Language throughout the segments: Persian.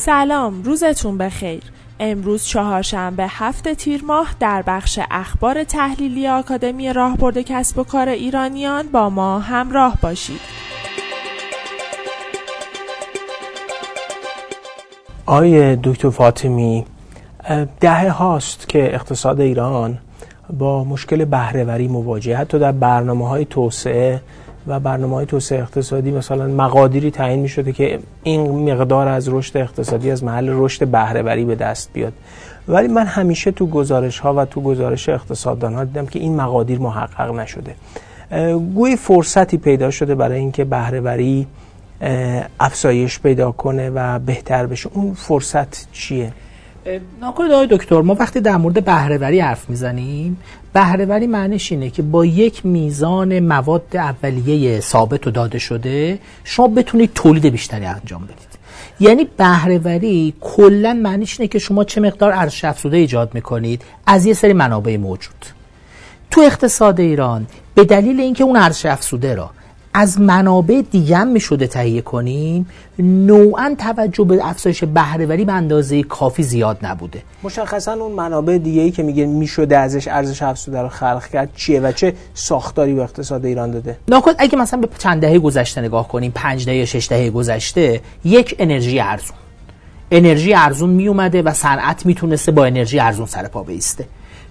سلام، روزتون بخیر. امروز چهارشنبه 7 تیر ماه در بخش اخبار تحلیلی آکادمی راهبرد کسب و کار ایرانیان با ما همراه باشید. آقای دکتر فاطمی، دهه هاست که اقتصاد ایران با مشکل بهره‌وری مواجهه. حتی در برنامه‌های توسعه و برنامه‌های توسعه اقتصادی مثلا مقادیری تعیین می‌شده که این مقدار از رشد اقتصادی از محل رشد بهره‌وری به دست بیاد، ولی من همیشه تو گزارش‌ها و تو گزارش اقتصاددان‌ها دیدم که این مقادیر محقق نشده. گویی فرصتی پیدا شده برای اینکه بهره‌وری افزایش پیدا کنه و بهتر بشه. اون فرصت چیه؟ ناکنید آقای دکتر، ما وقتی در مورد بهره‌وری حرف میزنیم، بهره‌وری معنیش اینه که با یک میزان مواد اولیه ثابت و داده شده شما بتونید تولید بیشتری انجام بدید. یعنی بهره‌وری کلا معنیش اینه که شما چه مقدار ارزش افزوده ایجاد میکنید از یه سری منابع موجود. تو اقتصاد ایران به دلیل اینکه اون ارزش افزوده را از منابع دیگه هم میشده تهیه کنیم، نوعاً توجه به افزایش بهره‌وری به اندازه کافی زیاد نبوده. مشخصاً اون منابع دیگه‌ای که میگه میشده ازش ارزش افزوده رو خلق کرد چیه و چه ساختاری به اقتصاد ایران داده؟ ناخود اگه مثلا به چند دهه گذشته نگاه کنیم، 5 دهه 6 دهه گذشته، یک انرژی ارزون می اومده و صنعت میتونسته با انرژی ارزون سر پا بایسته.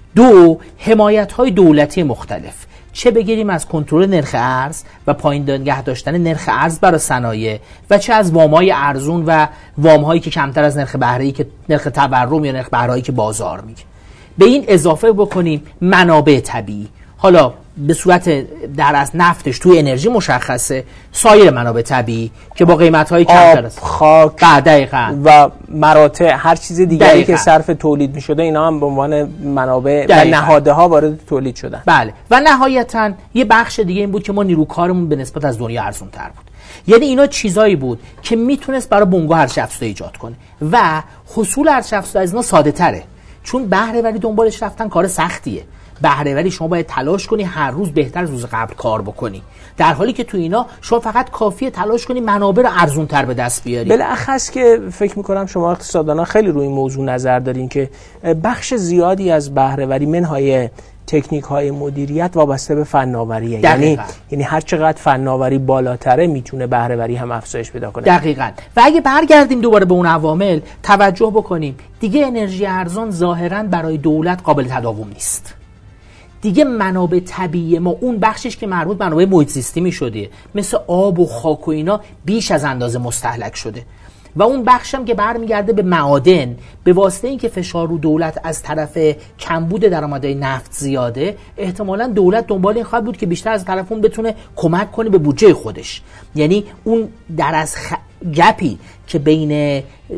2 حمایت‌های دولتی مختلف، چه بگیریم از کنترل نرخ ارز و پایین نگه داشتن نرخ ارز برای صنایع و چه از وام‌های ارزون و وام‌هایی که کمتر از نرخ بهره‌ای که نرخ تورم یا نرخ بهره‌ای که بازار میگه. به این اضافه بکنیم منابع طبیعی، حالا به صورت در از نفتش توی انرژی مشخصه، سایر منابع طبیعی که با قیمت‌های کمتر است، خاک دقیقاً و مراتع هر چیز دیگری که صرف تولید می‌شده اینا هم به عنوان منابع و نهادها وارد تولید شدن. بله، و نهایتاً یه بخش دیگه این بود که ما نیروی کارمون به نسبت از دنیا ارزان‌تر بود. یعنی اینا چیزایی بود که میتونست برای بنگاه ارزش افزوده ایجاد کنه و حصول ارزش افزوده از اینا ساده‌تره، چون بهره‌وری دنبالش رفتن کار سختیه. بهره‌وری شما باید تلاش کنی هر روز بهتر از روز قبل کار بکنی، در حالی که تو اینا شما فقط کافیه تلاش کنی منابع رو ارزون‌تر به دست بیاری. بالاخص که فکر می‌کنم شما اقتصاددانا خیلی روی این موضوع نظر دارین که بخش زیادی از بهره‌وری منهای تکنیک‌های مدیریت وابسته به فناوریه. یعنی هر چقدر فناوری بالاتره میتونه بهره‌وری هم افزایش پیدا کنه. دقیقاً. و اگه برگردیم دوباره به اون عوامل توجه بکنیم، دیگه انرژی ارزان ظاهراً برای دولت قابل تداوم نیست. دیگه منابع طبیعی ما، اون بخشش که مربوط به منابع محیط زیستی می‌شده مثل آب و خاک و اینا، بیش از اندازه مستهلک شده و اون بخشم که برمیگرده به معادن، به واسطه اینکه فشار رو دولت از طرف کمبود درآمدهای نفت زیاده، احتمالاً دولت دنبال این خواهد بود که بیشتر از طرف اون بتونه کمک کنه به بودجه خودش. یعنی اون در از گپی که بین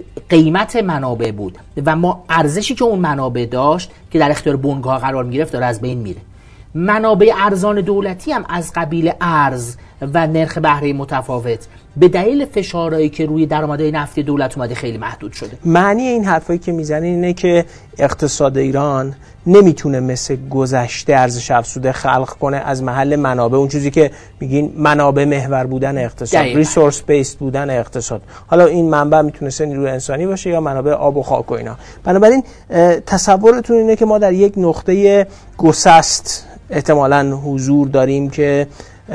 قیمت منابع بود و ما ارزشی که اون منابع داشت که در اختیار بنگاه قرار می‌گرفت داره از بین میره. منابع ارزان دولتی هم از قبیل ارز و نرخ بهره متفاوت به دلیل فشارهایی که روی درآمدهای نفتی دولت اومده خیلی محدود شده. معنی این حرفایی که میزنین اینه که اقتصاد ایران نمیتونه مثل گذشته ارزش افزوده خلق کنه از محل منابع، اون چیزی که میگین منابع محور بودن اقتصاد، ریسورس بیسد بودن اقتصاد. حالا این منبع میتونه نیروی انسانی باشه یا منابع آب و خاک و اینا. بنابراین تصورتون اینه که ما در یک نقطه گسست احتمالاً حضور داریم که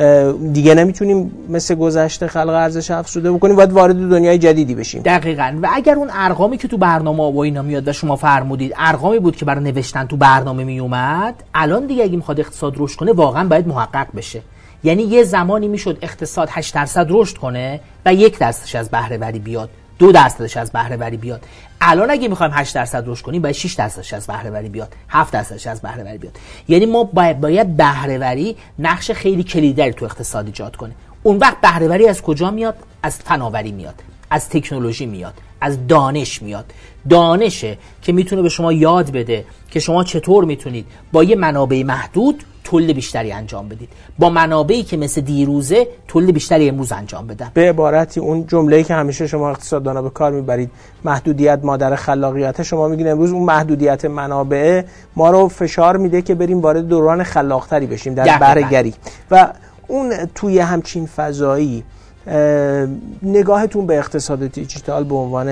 دیگه نمیتونیم مثل گذشته خلق ارزش افزوده بکنیم، باید وارد دنیای جدیدی بشیم. دقیقاً. و اگر اون ارقامی که تو برنامه و اینا میاد و شما فرمودید ارقامی بود که برای نوشتن تو برنامه می اومد، الان دیگه اگه میخواد اقتصاد رشد کنه واقعاً باید محقق بشه. یعنی یه زمانی میشد اقتصاد 8% رشد کنه و 1% از بهره‌وری بیاد، 2% از بهره‌وری بیاد. الان اگه میخوایم 8% رشد کنیم باید 6% از بهره‌وری بیاد، 7% از بهره‌وری بیاد. یعنی ما باید بهره‌وری نقش خیلی کلیدی تو اقتصاد ایجاد کنه. اون وقت بهره‌وری از کجا میاد؟ از فناوری میاد، از تکنولوژی میاد، از دانش میاد. دانشه که میتونه به شما یاد بده که شما چطور میتونید با یه منابع محدود تولید بیشتری انجام بدید، با منابعی که مثل دیروزه تولید بیشتری امروز انجام بدن. به عبارتی اون جمله‌ای که همیشه شما اقتصاددانا به کار میبرید، محدودیت مادر خلاقیت، شما میگین امروز اون محدودیت منابع ما رو فشار میده که بریم وارد دوران خلاقتری بشیم در بهره‌گری. و اون توی همچین فضایی نگاهتون به اقتصاد دیجیتال به عنوان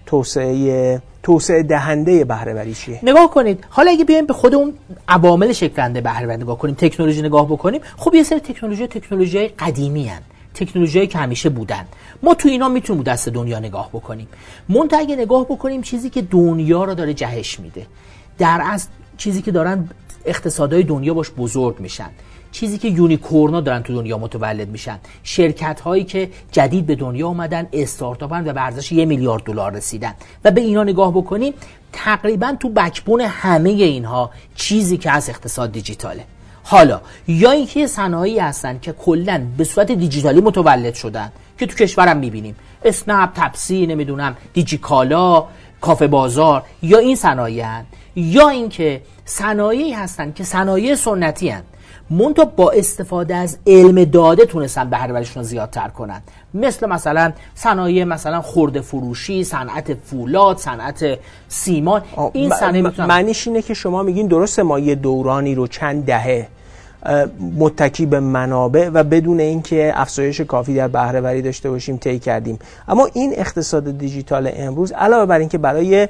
توسعه دهنده بهره‌وری چیه؟ نگاه کنید، حالا اگه بیایم به خود اون عوامل شکل دهنده بهره‌وری نگاه کنیم، تکنولوژی نگاه بکنیم، خب یه سری تکنولوژی قدیمی هستند، تکنولوژی‌ای که همیشه بودن. ما تو اینا میتونیم دست دنیا نگاه بکنیم. منتها اگه نگاه بکنیم چیزی که دنیا رو داره جهش میده، در اصل چیزی که دارن اقتصادهای دنیا باش بزرگ میشن، چیزی که یونیکورنا دارن تو دنیا متولد میشن، شرکت هایی که جدید به دنیا اومدن، استارتاپن و به ارزش $1 میلیارد رسیدن و به اینا نگاه بکنیم، تقریبا تو بکبون همه اینها چیزی که از اقتصاد دیجیتاله. حالا یا اینکه صنایعی هستن که کلا به صورت دیجیتالی متولد شدن که تو کشورم میبینیم، اسنپ، تپسی، نمیدونم دیجیکالا، کافه بازار، یا این صنایعن، یا اینکه صنایعی هستن که صنایع سنتی هستن منتها با استفاده از علم داده تونستن بهره‌وریشون رو زیادتر کنن، مثلا صنایع مثلا خرده فروشی، صنعت فولاد، صنعت سیمان. این صنایع معنیش اینه که شما میگین درسته ما یه دورانی رو چند دهه متکی به منابع و بدون اینکه افزایش کافی در بهره‌وری داشته باشیم طی کردیم، اما این اقتصاد دیجیتال امروز علاوه بر اینکه برای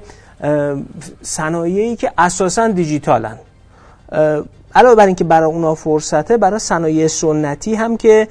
صنایعی که اساساً دیجیتالن، علاوه بر اینکه برای اونا فرصته، برای صنایع سنتی هم که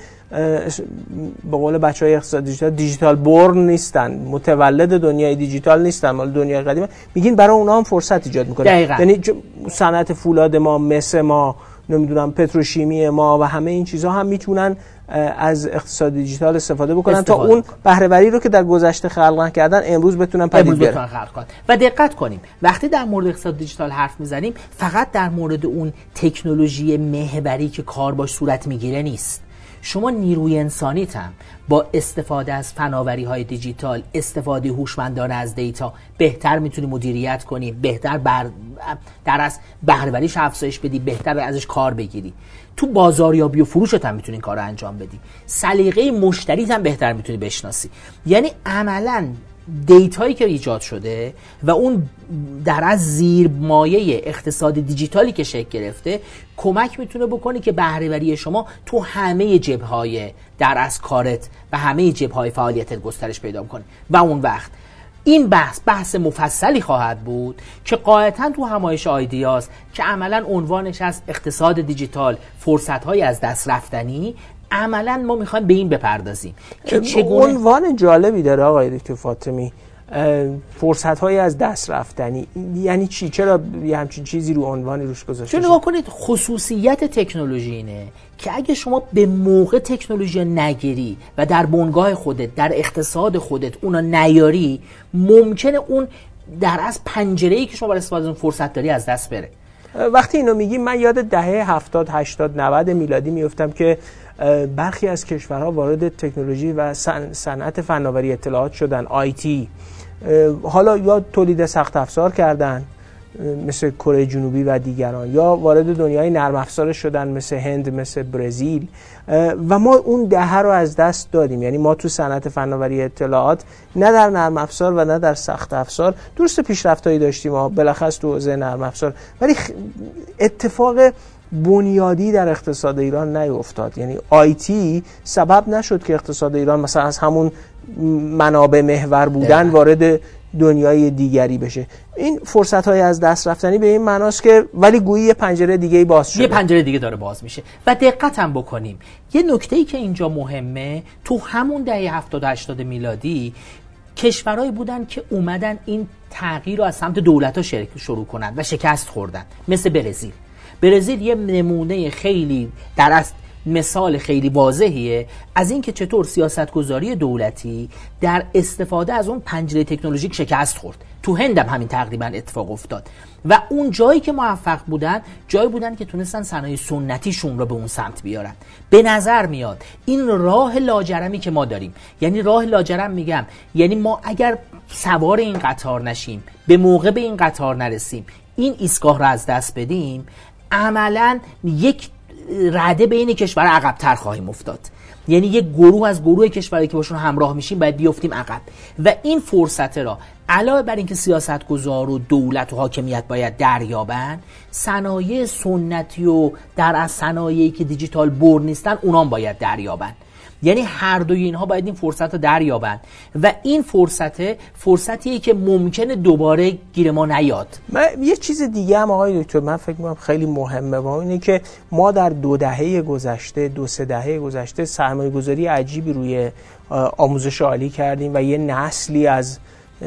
به قول بچهای اقتصاد دیجیتال بورن نیستن، متولد دنیای دیجیتال نیستن، مال دنیای قدیمه، میگین برای اونا هم فرصت ایجاد میکنه. یعنی صنعت فولاد ما، مس ما، نمیدونم پتروشیمی ما و همه این چیزها هم میتونن از اقتصاد دیجیتال استفاده بکنن تا اون بهره‌وری رو که در گذشته خلق کردن امروز بتونن پدید بیارن. و دقت کنیم وقتی در مورد اقتصاد دیجیتال حرف میزنیم فقط در مورد اون تکنولوژی محوری که کار باش صورت میگیره نیست. شما نیروی انسانیت هم با استفاده از فناوری‌های دیجیتال، استفاده هوشمندانه از دیتا بهتر میتونی مدیریت کنی، بهتر در از بهره‌وریش افزایش بدی، بهتر ازش کار بگیری. تو بازاریابی و فروشت هم میتونی این کارو انجام بدی. سلیقه مشتریت هم بهتر میتونی بشناسی. یعنی عملاً دیتایی که ایجاد شده و اون در از زیر مایه اقتصاد دیجیتالی که شکل گرفته کمک میتونه بکنه که بهره‌وری شما تو همه جبهه‌های در از کارت و همه جبهه‌های فعالیتت گسترش پیدا کنه و اون وقت این بحث مفصلی خواهد بود که قاعدتاً تو همایش آیدیاز که عملاً عنوانش از اقتصاد دیجیتال فرصت‌های از دست رفتنی، عملاً ما میخوایم به این بپردازیم که چگونه. عنوان جالبی داره آقای دکتر فاطمی، فرصت‌های از دست رفتنی. یعنی چی؟ چرا یه همچین چیزی رو عنوانی روش گذاشته؟ چون نگاه کنید خصوصیت تکنولوژی اینه که اگه شما به موقع تکنولوژی نگیری و در بنگاه خودت، در اقتصاد خودت اونا نیاری، ممکنه اون در از پنجره‌ای که شما برای استفاده از اون فرصت داری از دست بره. وقتی اینو میگیم من یاد دهه 70 80 90 میلادی میافتم که برخی از کشورها وارد تکنولوژی و صنعت فناوری اطلاعات شدن، آیتی، حالا یا تولید سخت افزار کردن مثل کره جنوبی و دیگران، یا وارد دنیای نرم افزار شدن مثل هند، مثل برزیل، و ما اون دهه رو از دست دادیم. یعنی ما تو صنعت فناوری اطلاعات نه در نرم افزار و نه در سخت افزار درست پیشرفتایی داشتیم، ما بالاخص تو حوزه نرم افزار، ولی اتفاق بنیادی در اقتصاد ایران نیفتاد. یعنی آیتی سبب نشد که اقتصاد ایران مثلا از همون منابع محور بودن وارد دنیای دیگری بشه. این فرصت‌های از دست رفتنی به این معناست که ولی گویی یه پنجره دیگه باز شده، یه پنجره دیگه داره باز میشه. و دقت هم بکنیم یه نکته‌ای که اینجا مهمه، تو همون دهه 70 80 میلادی کشورهایی بودن که اومدن این تغییر رو از سمت دولت‌ها شروع کنن و شکست خوردن، مثل برزیل یه نمونه خیلی در اصل مثال خیلی واضحیه از این که چطور سیاستگذاری دولتی در استفاده از اون پنجره تکنولوژیک شکست خورد. تو هند هم همین تقریبا اتفاق افتاد و اون جایی که موفق بودن جایی بودن که تونستن صنایع سنتیشون رو به اون سمت بیارن. به نظر میاد این راه لاجرمی که ما داریم، یعنی راه لاجرم میگم یعنی ما اگر سوار این قطار نشیم، به موقع به این قطار نرسیم، این ایستگاه رو از دست بدیم، عملاً یک رده بین کشور عقب‌تر خواهیم افتاد. یعنی یک گروه از گروه کشورهایی که باشون همراه میشیم باید بیافتیم عقب و این فرصت را علاوه بر اینکه سیاستگزار و دولت و حاکمیت باید دریابن، صنایع سنتی و در از صنایعی که دیجیتال بورن نیستن اونام باید دریابن. یعنی هر دوی اینها باید این فرصت رو دریابند و این فرصتیه که ممکنه دوباره گیر ما نیاد. یه چیز دیگه هم آقای دکتر من فکر می‌کنم خیلی مهمه و اینه که ما در 2 دهه گذشته 2-3 دهه گذشته سرمایه‌گذاری عجیبی روی آموزش عالی کردیم و یه نسلی از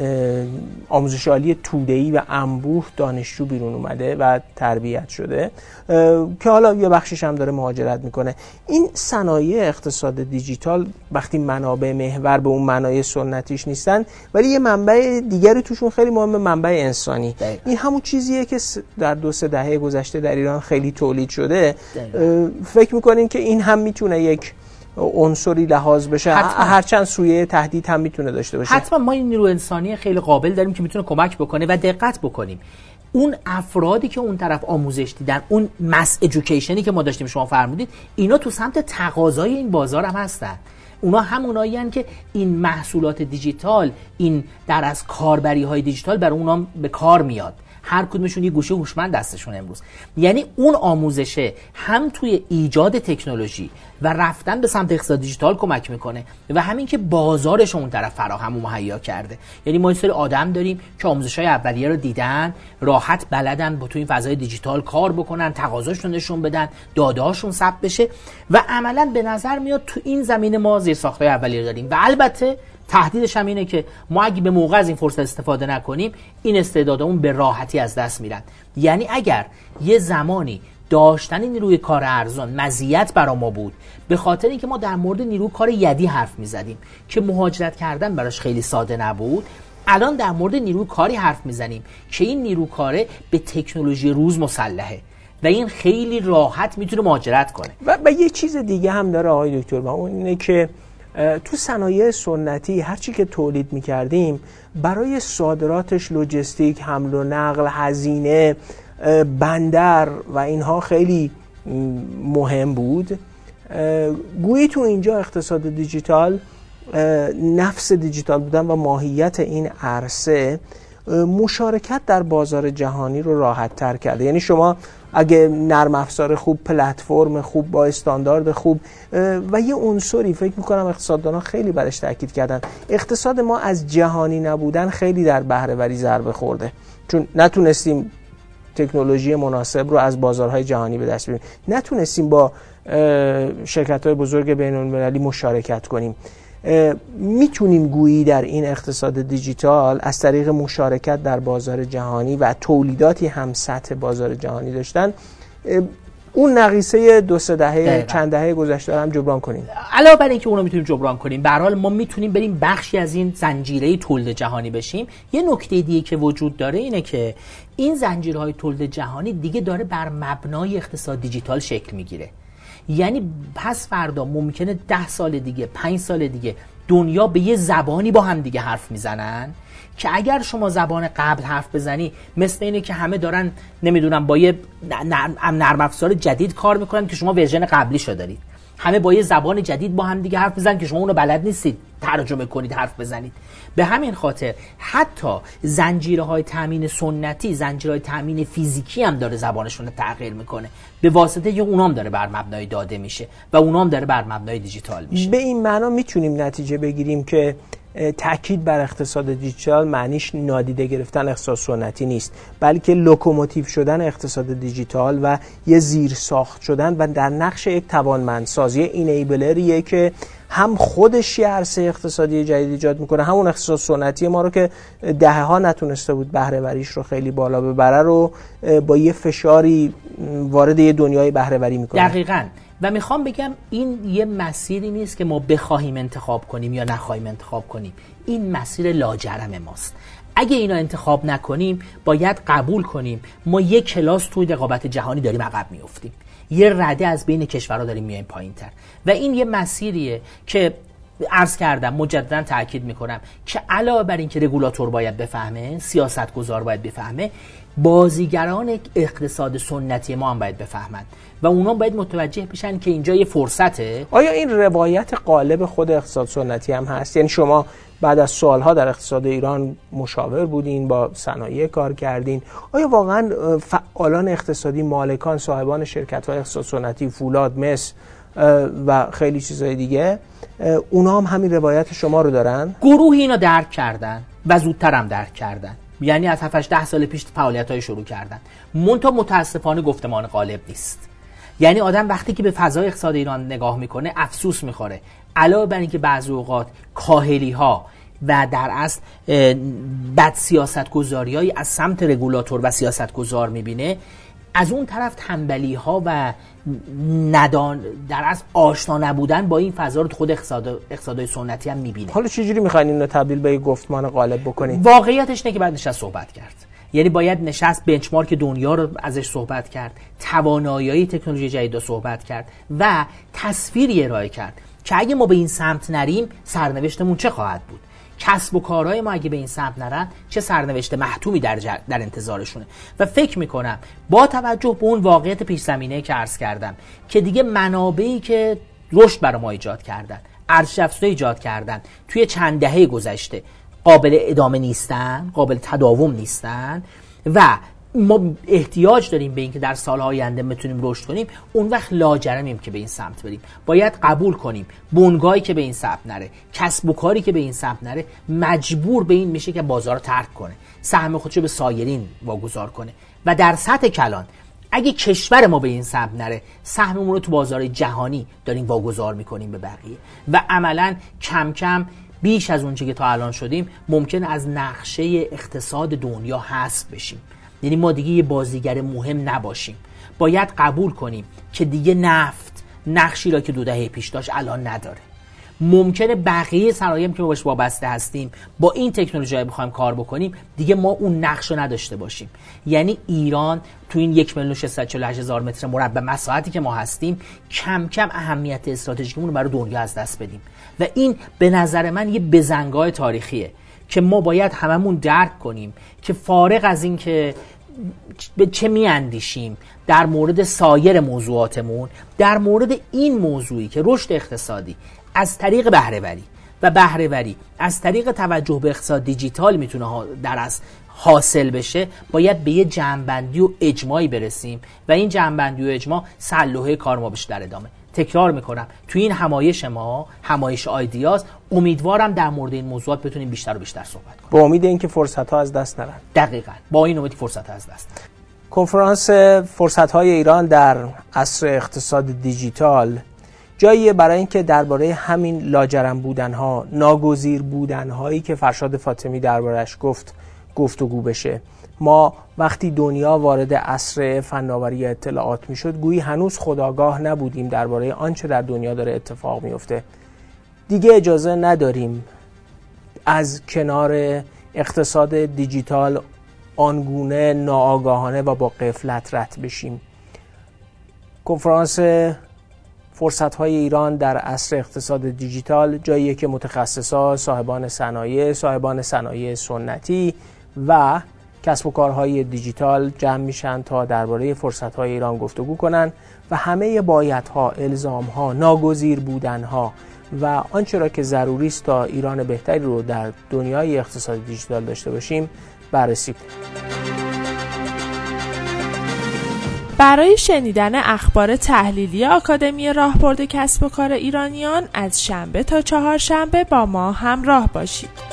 آموزش عالی توده‌ای و انبوه دانشجو بیرون اومده و تربیت شده که حالا یه بخشش هم داره مهاجرت میکنه. این صنایع اقتصاد دیجیتال وقتی منابع محور به اون معنای سنتیش نیستن ولی یه منبع دیگری توشون خیلی مهمه، منبع انسانی. این همون چیزیه که در 2-3 دهه گذشته در ایران خیلی تولید شده. فکر میکنین که این هم میتونه یک عنصری لحاظ بشه؟ هرچند سویه تهدید هم میتونه داشته باشه. حتما ما این نیرو انسانی خیلی قابل داریم که میتونه کمک بکنه و دقت بکنیم اون افرادی که اون طرف آموزش دیدن، اون مس ادویکیشنی که ما داشتیم شما فرمودید، اینا تو سمت تقاضای این بازار هم هستن. اونا همونایی هستن که این محصولات دیجیتال، این در از کاربری های دیجیتال برای اونا به کار میاد. هر کدومشون یه گوشه هوشمند دستشون امروز. یعنی اون آموزشه هم توی ایجاد تکنولوژی و رفتن به سمت اقتصاد دیجیتال کمک میکنه و همین که بازارش اون طرف فراهم و مهیا کرده. یعنی ما یه سری آدم داریم که آموزش‌های اولیه رو دیدن، راحت بلدن با تو این فضای دیجیتال کار بکنن، تقاضاشون نشون بدن، داده‌هاشون ثبت بشه و عملاً به نظر میاد تو این زمینه ما زیرساخت‌های اولیه داریم و البته تهدیدش هم اینه که ما اگه به موقع از این فرصت استفاده نکنیم این استعدادمون به راحتی از دست میرن. یعنی اگر یه زمانی داشتن نیروی کار ارزان مزیت برای ما بود به خاطر اینکه ما در مورد نیروی کار یدی حرف میزدیم که مهاجرت کردن براش خیلی ساده نبود، الان در مورد نیروی کاری حرف میزنیم که این نیروی کاره به تکنولوژی روز مسلحه و این خیلی راحت میتونه مهاجرت کنه. و یه چیز دیگه هم داره آقای دکتر و اون اینه که تو صنایع سنتی هرچی که تولید میکردیم برای صادراتش لوجستیک، حمل و نقل، هزینه، بندر و اینها خیلی مهم بود. گویی تو اینجا اقتصاد دیجیتال، نفس دیجیتال بودن و ماهیت این عرصه مشارکت در بازار جهانی رو راحت تر کرده. یعنی شما اگه نرم افزار خوب، پلتفرم خوب با استاندارد خوب و یه عنصری فکر میکنم اقتصاددانان خیلی برش تاکید کردن، اقتصاد ما از جهانی نبودن خیلی در بهره وری ضربه خورده، چون نتونستیم تکنولوژی مناسب رو از بازارهای جهانی به دست بیاریم، نتونستیم با شرکت‌های بزرگ بین‌المللی مشارکت کنیم. میتونیم گویی در این اقتصاد دیجیتال از طریق مشارکت در بازار جهانی و تولیداتی هم سطح بازار جهانی داشتن اون نقیصه 2-3 دهه چند دهه گذشته هم جبران کنیم. علاوه بر اینکه اونو میتونیم جبران کنیم، به هر حال ما میتونیم بریم بخشی از این زنجیره تولید جهانی بشیم. یه نکته دیگه که وجود داره اینه که این زنجیرهای تولید جهانی دیگه داره بر مبنای اقتصاد دیجیتال شکل میگیره. یعنی پس فردا ممکنه 10 سال دیگه، 5 سال دیگه دنیا به یه زبانی با هم دیگه حرف میزنن که اگر شما زبان قبل حرف بزنی مثل اینه که همه دارن نمیدونم با یه نرم افزار جدید کار میکنن که شما ورژن قبلیشو دارید. همه با یه زبان جدید با هم دیگه حرف میزنن که شما اونو بلد نیستید ترجمه کنید، حرف بزنید. به همین خاطر حتی زنجیرهای تامین سنتی، زنجیرهای تامین فیزیکی هم داره زبانشون رو تغییر میکنه به واسطه که اونام داره بر مبنای داده میشه و اونام داره بر مبنای دیجیتال میشه. به این معنا میتونیم نتیجه بگیریم که تاکید بر اقتصاد دیجیتال معنیش نادیده گرفتن اقتصاد سنتی نیست، بلکه لوکوموتیو شدن اقتصاد دیجیتال و یه زیر ساخت شدن و در نقش یک توانمندسازی اینیبلریه که هم خودش یه عرصه اقتصادی جدید ایجاد میکنه، همون اقتصاد سنتی ما رو که دهه‌ها نتونسته بود بهره وریش رو خیلی بالا ببره رو با یه فشاری وارد یه دنیای بهره وری میکنه. دقیقاً. و میخوام بگم این یه مسیری نیست که ما بخواهیم انتخاب کنیم یا نخواهیم انتخاب کنیم، این مسیر لاجرم ماست. اگه اینا انتخاب نکنیم باید قبول کنیم ما یک کلاس توی رقابت جهانی داریم عقب میافتیم، یه رده از بین کشورها داریم میایم پایین‌تر و این یه مسیریه که عرض کردم مجددا تاکید میکنم که علاوه بر این که رگولاتور باید بفهمه، سیاستگزار باید بفهمه، بازیگران اقتصاد سنتی ما هم باید بفهمن و اونا باید متوجه بشن که اینجا یه فرصته. آیا این روایت غالب خود اقتصاد سنتی هم هست؟ یعنی شما بعد از سالها در اقتصاد ایران مشاور بودین، با صنایع کار کردین، آیا واقعا فعالان اقتصادی، مالکان، صاحبان شرکت‌های اقتصاد سنتی، فولاد، مس، و خیلی چیزهای دیگه، اونا هم همین روایت شما رو دارن؟ گروهی اینا درک کردن و زودتر هم درک کردن، یعنی از 7-10 سال پیش فعالیت‌های شروع کردن. منتها متاسفانه گفتمان غالب نیست. یعنی آدم وقتی که به فضای اقتصاد ایران نگاه میکنه افسوس میخوره، علاوه بر اینکه بعضی اوقات کاهلی‌ها و در اصل بد سیاست‌گذاری‌هایی از سمت رگولاتور و سیاست‌گذار میبینه، از اون طرف تنبلی‌ها و در اصل آشنا نبودن با این فضا رو خود اقتصادهای سنتی هم میبینه. حالا چجوری میخواین اینو تبدیل به گفتمان غالب بکنید؟ واقعیتش اینه که باید نشست صحبت کرد. یعنی باید نشست بنچمارک دنیا رو ازش صحبت کرد، توانایی تکنولوژی جدید رو صحبت کرد و تصویری ارائه کرد که اگه ما به این سمت نریم سرنوشتمون چه خواهد بود. کسب و کارهای ما اگه به این سمت نرن چه سرنوشت محتومی در انتظارشونه. و فکر میکنم با توجه به اون واقعیت پیش زمینه که عرض کردم که دیگه منابعی که رشد برای ما ایجاد کردن، ارزش افزوده ایجاد کردن توی چند دهه گذشته قابل ادامه نیستن، قابل تداوم نیستن و ما احتیاج داریم به این که در سالهای آینده بتونیم رشد کنیم. اون وقت لاجرمیم که به این سمت بریم. باید قبول کنیم بنگاهی که به این سمت نره، کسب و کاری که به این سمت نره، مجبور به این میشه که بازار رو ترک کنه، سهم خودشو به سایرین واگذار کنه. و در سطح کلان اگه کشور ما به این سمت نره، سهممون رو تو بازار جهانی داریم واگذار میکنیم به بقیه و عملاً کم کم بیش از اون چیزی که تا الان شدیم ممکن از نقشه اقتصاد دنیا حذف بشیم. یعنی ما دیگه یه بازیگر مهم نباشیم. باید قبول کنیم که دیگه نفت نقشی را که 2 دهه پیش داشت الان نداره. ممکنه بقیه صنایعی که ما باش وابسته هستیم با این تکنولوژی بخوایم کار بکنیم دیگه ما اون نقش رو نداشته باشیم. یعنی ایران تو این 1,648,000 متر مربع مساحتی که ما هستیم کم کم اهمیت استراتژیکمون رو برای دنیا از دست بدیم و این به نظر من یه بزنگاه تاریخیه که ما باید هممون درک کنیم که فارغ از این که به چه میاندیشیم در مورد سایر موضوعاتمون، در مورد این موضوعی که رشد اقتصادی از طریق بهره‌وری و بهره‌وری از طریق توجه به اقتصاد دیجیتال میتونه در اصل حاصل بشه، باید به یه جمع‌بندی و اجماعی برسیم و این جمع‌بندی و اجماع سلوحه کار ما بشه در ادامه. تکرار میکنم تو این همایش ما، همایش آیدیاز، امیدوارم در مورد این موضوعات بتونیم بیشتر و بیشتر صحبت کنیم با امید اینکه فرصت‌ها از دست نرن. دقیقاً با این امید فرصت‌ها از دست نرن. کنفرانس فرصت‌های ایران در عصر اقتصاد دیجیتال جاییه برای اینکه درباره همین لاجرم بودن‌ها، ناگزیر بودن‌هایی که فرشاد فاطمی درباره‌اش گفتگو بشه. ما وقتی دنیا وارد عصر فناوری اطلاعات میشد گویی هنوز خودآگاه نبودیم درباره آنچه در دنیا داره اتفاق میفته. دیگه اجازه نداریم از کنار اقتصاد دیجیتال آنگونه ناآگاهانه و با غفلت رد بشیم. کنفرانس فرصت‌های ایران در عصر اقتصاد دیجیتال جاییه که متخصصا، صاحبان صنایع سنتی و کسب و کارهای دیجیتال جمع میشن تا درباره فرصت‌های ایران گفتگو کنن و همه بایدها، الزامها، ناگزیر بودنها و آنچه را که ضروری است تا ایران بهتری رو در دنیای اقتصاد دیجیتال داشته باشیم بررسی کنیم. برای شنیدن اخبار تحلیلی آکادمی راهبرد کسب و کار ایرانیان از شنبه تا چهارشنبه با ما همراه باشید.